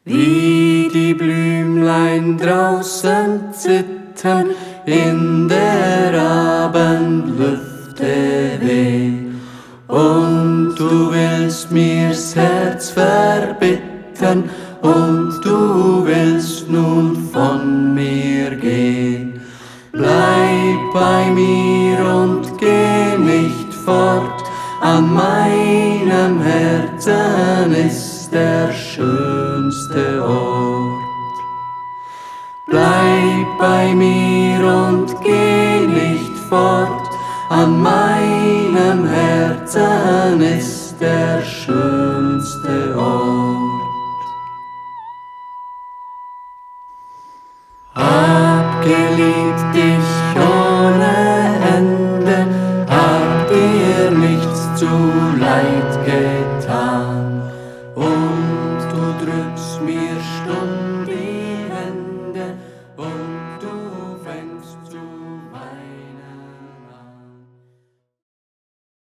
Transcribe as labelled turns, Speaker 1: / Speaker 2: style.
Speaker 1: Wie die Blümlein draußen zittern, in der Abendlüfte weh. Und du willst mir's Herz verbittern, und du willst nun von mir gehen. Bleib bei mir und geh nicht fort, an meinem Herzen ist der schönste Ort. Bleib bei mir und geh nicht fort, an meinem Herzen ist der schönste Ort.